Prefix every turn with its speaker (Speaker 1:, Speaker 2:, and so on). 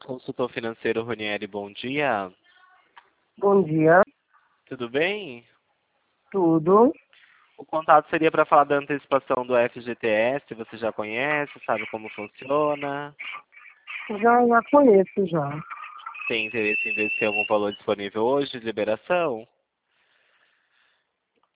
Speaker 1: Consultor financeiro Ronieri, bom dia.
Speaker 2: Bom dia,
Speaker 1: Tudo bem?
Speaker 2: tudo.
Speaker 1: O contato seria para falar da antecipação do FGTS. Você já conhece, sabe como funciona?
Speaker 2: Já conheço já.
Speaker 1: Tem interesse em ver se tem algum valor disponível hoje de liberação?